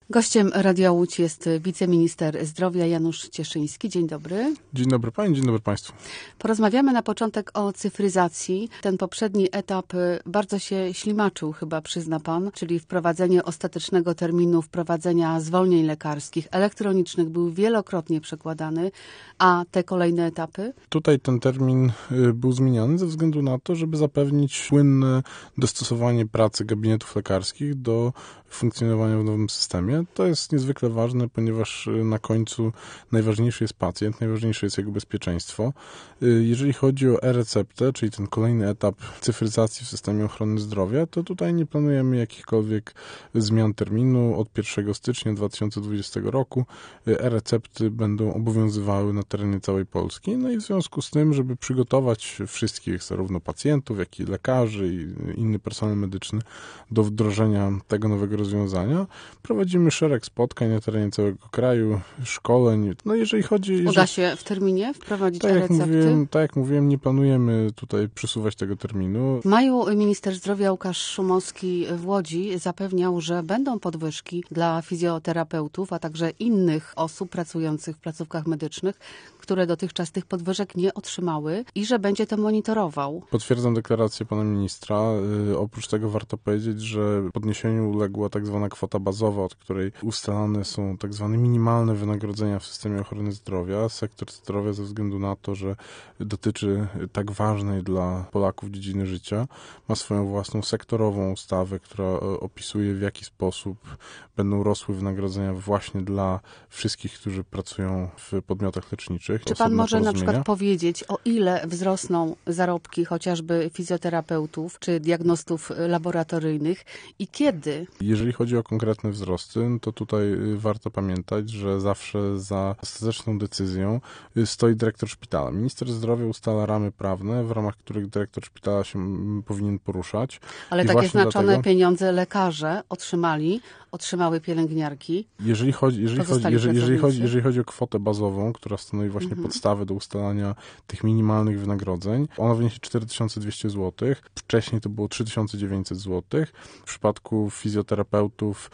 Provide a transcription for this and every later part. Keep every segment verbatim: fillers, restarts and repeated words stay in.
Gościem Radia Łódź jest wiceminister zdrowia Janusz Cieszyński. Dzień dobry. Dzień dobry pani, dzień dobry państwu. Porozmawiamy na początek o cyfryzacji. Ten poprzedni etap bardzo się ślimaczył, chyba przyzna pan, czyli wprowadzenie ostatecznego terminu wprowadzenia zwolnień lekarskich elektronicznych był wielokrotnie przekładany, a te kolejne etapy? Tutaj ten termin był zmieniany ze względu na to, żeby zapewnić płynne dostosowanie pracy gabinetów lekarskich do funkcjonowania w nowym systemie. To jest niezwykle ważne, ponieważ na końcu najważniejszy jest pacjent, najważniejsze jest jego bezpieczeństwo. Jeżeli chodzi o e-receptę, czyli ten kolejny etap cyfryzacji w systemie ochrony zdrowia, to tutaj nie planujemy jakichkolwiek zmian terminu. Od pierwszego stycznia dwa tysiące dwudziestego roku e-recepty będą obowiązywały na terenie całej Polski. No i w związku z tym, żeby przygotować wszystkich, zarówno pacjentów, jak i lekarzy i inny personel medyczny do wdrożenia tego nowego rozwiązania, prowadzimy szereg spotkań na terenie całego kraju, szkoleń. No jeżeli chodzi... Jeżeli, Uda się w terminie wprowadzić tak e-recepty? Jak mówiłem, tak jak mówiłem, nie planujemy tutaj przesuwać tego terminu. W maju minister zdrowia Łukasz Szumowski w Łodzi zapewniał, że będą podwyżki dla fizjoterapeutów, a także innych osób pracujących w placówkach medycznych, które dotychczas tych podwyżek nie otrzymały i że będzie to monitorował. Potwierdzam deklarację pana ministra. Oprócz tego warto powiedzieć, że podniesieniu uległa tak zwana kwota bazowa, od której ustalane są tak zwane minimalne wynagrodzenia w systemie ochrony zdrowia. Sektor zdrowia ze względu na to, że dotyczy tak ważnej dla Polaków dziedziny życia, ma swoją własną sektorową ustawę, która opisuje, w jaki sposób będą rosły wynagrodzenia właśnie dla wszystkich, którzy pracują w podmiotach leczniczych. Czy pan może na przykład powiedzieć, o ile wzrosną zarobki chociażby fizjoterapeutów czy diagnostów laboratoryjnych i kiedy? Jeżeli chodzi o konkretne wzrosty, to tutaj warto pamiętać, że zawsze za ostateczną decyzją stoi dyrektor szpitala. Minister zdrowia ustala ramy prawne, w ramach których dyrektor szpitala się powinien poruszać. Ale I takie znaczone dlatego, pieniądze lekarze otrzymali, otrzymały pielęgniarki. Jeżeli chodzi, jeżeli chodzi, jeżeli, jeżeli chodzi, jeżeli chodzi o kwotę bazową, która stanowi właśnie mhm. podstawę do ustalania tych minimalnych wynagrodzeń, ona wyniesie cztery tysiące dwieście złotych. Wcześniej to było trzy tysiące dziewięćset złotych. W przypadku fizjoterapeutów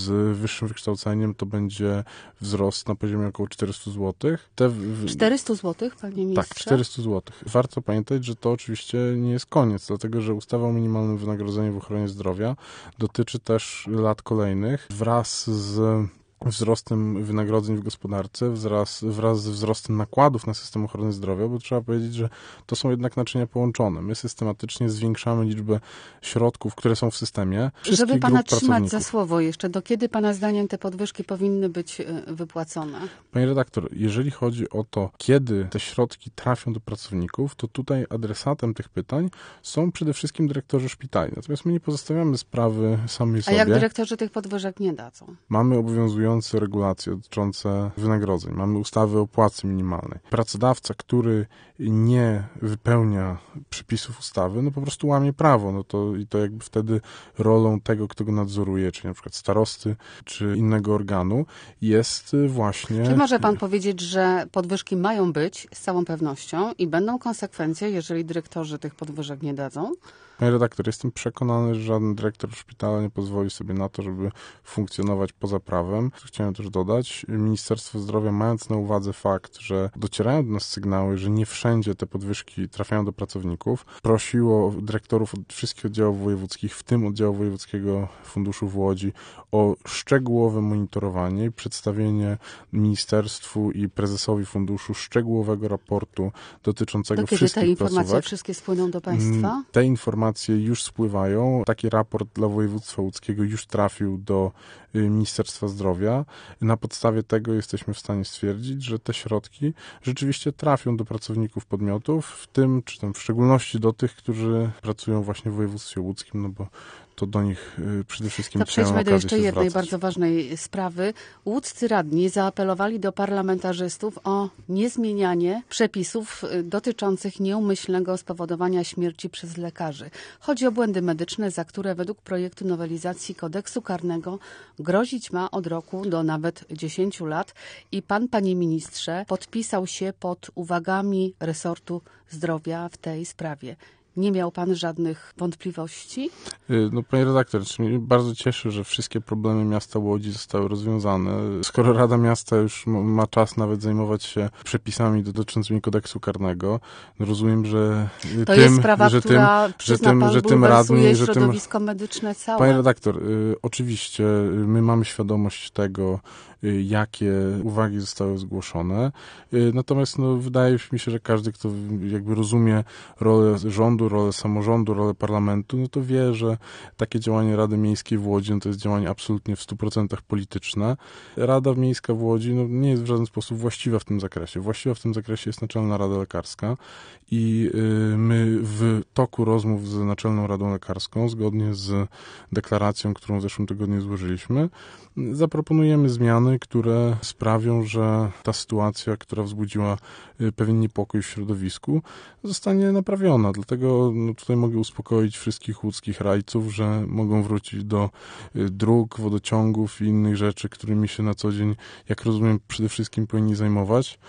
z wyższym wykształceniem to będzie wzrost na poziomie około czterysta złotych. Te w... czterysta złotych, panie ministrze? Tak, czterysta złotych. Warto pamiętać, że to oczywiście nie jest koniec, dlatego że ustawa o minimalnym wynagrodzeniu w ochronie zdrowia dotyczy też lat kolejnych. Wraz z wzrostem wynagrodzeń w gospodarce, wraz, wraz z wzrostem nakładów na system ochrony zdrowia, bo trzeba powiedzieć, że to są jednak naczynia połączone. My systematycznie zwiększamy liczbę środków, które są w systemie. Żeby pana trzymać za słowo jeszcze, do kiedy pana zdaniem te podwyżki powinny być wypłacone? Panie redaktor, jeżeli chodzi o to, kiedy te środki trafią do pracowników, to tutaj adresatem tych pytań są przede wszystkim dyrektorzy szpitali. Natomiast my nie pozostawiamy sprawy samej sobie. A jak dyrektorzy tych podwyżek nie dadzą? Mamy obowiązujące regulacje dotyczące wynagrodzeń. Mamy ustawy o płacy minimalnej. Pracodawca, który nie wypełnia przepisów ustawy, no po prostu łamie prawo. No to, i to jakby wtedy rolą tego, kto go nadzoruje, czyli na przykład starosty, czy innego organu, jest właśnie... Czy może pan powiedzieć, że podwyżki mają być z całą pewnością i będą konsekwencje, jeżeli dyrektorzy tych podwyżek nie dadzą? Panie redaktor, jestem przekonany, że żaden dyrektor szpitala nie pozwoli sobie na to, żeby funkcjonować poza prawem. Chciałem też dodać, Ministerstwo Zdrowia, mając na uwadze fakt, że docierają do nas sygnały, że nie wszędzie te podwyżki trafiają do pracowników, prosiło dyrektorów od wszystkich oddziałów wojewódzkich, w tym oddziału wojewódzkiego funduszu w Łodzi, o szczegółowe monitorowanie i przedstawienie ministerstwu i prezesowi funduszu szczegółowego raportu dotyczącego do kiedy wszystkich te informacje placówek. wszystkie spłyną do państwa? Te informacje już spływają. Taki raport dla województwa łódzkiego już trafił do Ministerstwa Zdrowia. Na podstawie tego jesteśmy w stanie stwierdzić, że te środki rzeczywiście trafią do pracowników podmiotów, w tym, czy tam w szczególności do tych, którzy pracują właśnie w województwie łódzkim, no bo to do nich przede wszystkim To przejdźmy do jeszcze jednej zwracać. bardzo ważnej sprawy. Łódzcy radni zaapelowali do parlamentarzystów o niezmienianie przepisów dotyczących nieumyślnego spowodowania śmierci przez lekarzy. Chodzi o błędy medyczne, za które według projektu nowelizacji kodeksu karnego grozić ma od roku do nawet dziesięciu lat. I pan, panie ministrze, podpisał się pod uwagami resortu zdrowia w tej sprawie. Nie miał pan żadnych wątpliwości? No, panie redaktor, mnie bardzo cieszy, że wszystkie problemy miasta Łodzi zostały rozwiązane. Skoro Rada Miasta już ma czas nawet zajmować się przepisami dotyczącymi kodeksu karnego, no rozumiem, że to tym, jest sprawa, że która, tym, że tym, pan, że tym radni, że tym... środowisko medyczne całe. Panie redaktor, y, oczywiście my mamy świadomość tego, y, jakie uwagi zostały zgłoszone, y, natomiast no, wydaje mi się, że każdy, kto jakby rozumie rolę rządu, rolę samorządu, rolę parlamentu, no to wie, że takie działanie Rady Miejskiej w Łodzi no to jest działanie absolutnie w stu procentach polityczne. Rada Miejska w Łodzi no, nie jest w żaden sposób właściwa w tym zakresie. Właściwa w tym zakresie jest Naczelna Rada Lekarska i y, my w toku rozmów z Naczelną Radą Lekarską, zgodnie z deklaracją, którą w zeszłym tygodniu złożyliśmy, zaproponujemy zmiany, które sprawią, że ta sytuacja, która wzbudziła pewien niepokój w środowisku, zostanie naprawiona. Dlatego no, tutaj mogę uspokoić wszystkich łódzkich rajców, że mogą wrócić do dróg, wodociągów i innych rzeczy, którymi się na co dzień, jak rozumiem, przede wszystkim powinni zajmować.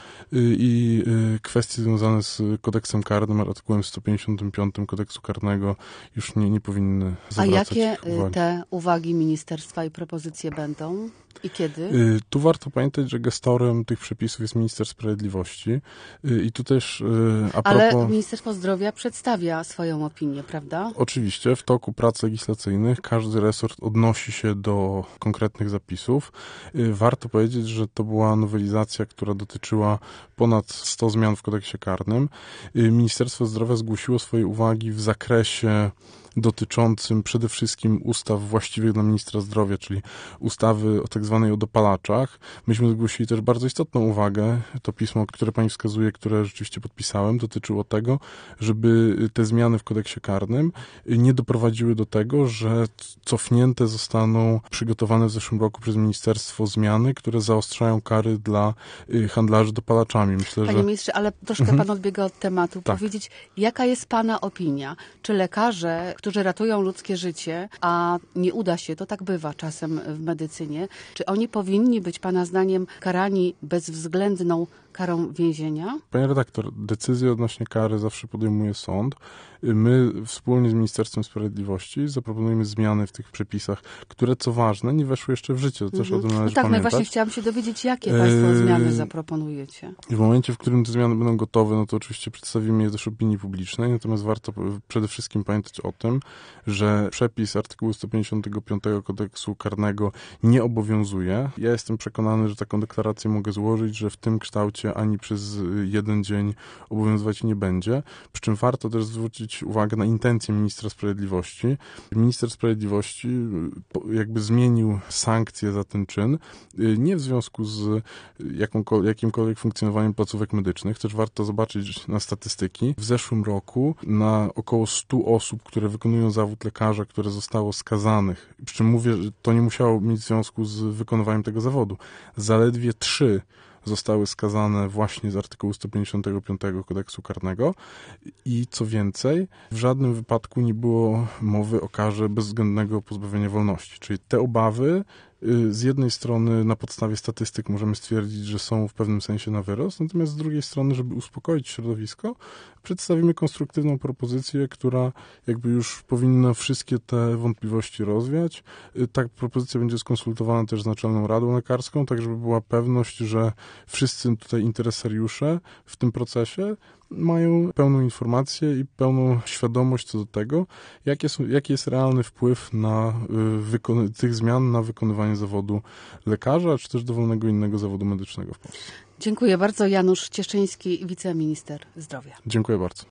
I kwestie związane z kodeksem karnym, artykułem sto pięćdziesiątym piątym kodeksu karnego już nie, nie powinny zawracać uwagi. A jakie uwagi. te uwagi ministerstwa i propozycje będą? I kiedy? Tu warto pamiętać, że gestorem tych przepisów jest Minister Sprawiedliwości i tu też a propos... Ale Ministerstwo Zdrowia przedstawia swoją opinię, prawda? Oczywiście, w toku prac legislacyjnych każdy resort odnosi się do konkretnych zapisów. Warto powiedzieć, że to była nowelizacja, która dotyczyła ponad stu zmian w kodeksie karnym. Ministerstwo Zdrowia zgłosiło swoje uwagi w zakresie dotyczącym przede wszystkim ustaw właściwych dla ministra zdrowia, czyli ustawy o tak zwanej o dopalaczach. Myśmy zgłosili też bardzo istotną uwagę. To pismo, które pani wskazuje, które rzeczywiście podpisałem, dotyczyło tego, żeby te zmiany w kodeksie karnym nie doprowadziły do tego, że cofnięte zostaną przygotowane w zeszłym roku przez ministerstwo zmiany, które zaostrzają kary dla handlarzy dopalaczami. Myślę, Panie że... ministrze, ale troszkę Mhm. pan odbiega od tematu. Tak. Powiedzieć, jaka jest pana opinia? Czy lekarze, którzy ratują ludzkie życie, a nie uda się, to tak bywa czasem w medycynie, czy oni powinni być pana zdaniem karani bezwzględną karą więzienia? Panie redaktor, decyzję odnośnie kary zawsze podejmuje sąd. My wspólnie z Ministerstwem Sprawiedliwości zaproponujemy zmiany w tych przepisach, które co ważne nie weszły jeszcze w życie. To też Mhm. o tym należy no tak, no i pamiętać. właśnie chciałam się dowiedzieć, jakie państwo Eee, zmiany zaproponujecie. W momencie, w którym te zmiany będą gotowe, no to oczywiście przedstawimy je też opinii publicznej, natomiast warto przede wszystkim pamiętać o tym, że przepis artykułu sto pięćdziesiątego piątego kodeksu karnego nie obowiązuje. Ja jestem przekonany, że taką deklarację mogę złożyć, że w tym kształcie ani przez jeden dzień obowiązywać nie będzie. Przy czym warto też zwrócić uwagę na intencje ministra sprawiedliwości. Minister sprawiedliwości jakby zmienił sankcje za ten czyn, nie w związku z jakimkolwiek funkcjonowaniem placówek medycznych. Też warto zobaczyć na statystyki. W zeszłym roku na około stu osób, które wykonują zawód lekarza, które zostało skazanych, przy czym mówię, że to nie musiało mieć związku z wykonywaniem tego zawodu. Zaledwie trzy zostały skazane właśnie z artykułu sto pięćdziesiątego piątego kodeksu karnego i co więcej, w żadnym wypadku nie było mowy o karze bezwzględnego pozbawienia wolności. Czyli te obawy z jednej strony na podstawie statystyk możemy stwierdzić, że są w pewnym sensie na wyrost, natomiast z drugiej strony, żeby uspokoić środowisko, przedstawimy konstruktywną propozycję, która jakby już powinna wszystkie te wątpliwości rozwiać. Ta propozycja będzie skonsultowana też z Naczelną Radą Lekarską, tak żeby była pewność, że wszyscy tutaj interesariusze w tym procesie mają pełną informację i pełną świadomość co do tego, jaki jest, jaki jest realny wpływ na wykon- tych zmian na wykonywanie zawodu lekarza, czy też dowolnego innego zawodu medycznego w Polsce. Dziękuję bardzo. Janusz Cieszyński, wiceminister zdrowia. Dziękuję bardzo.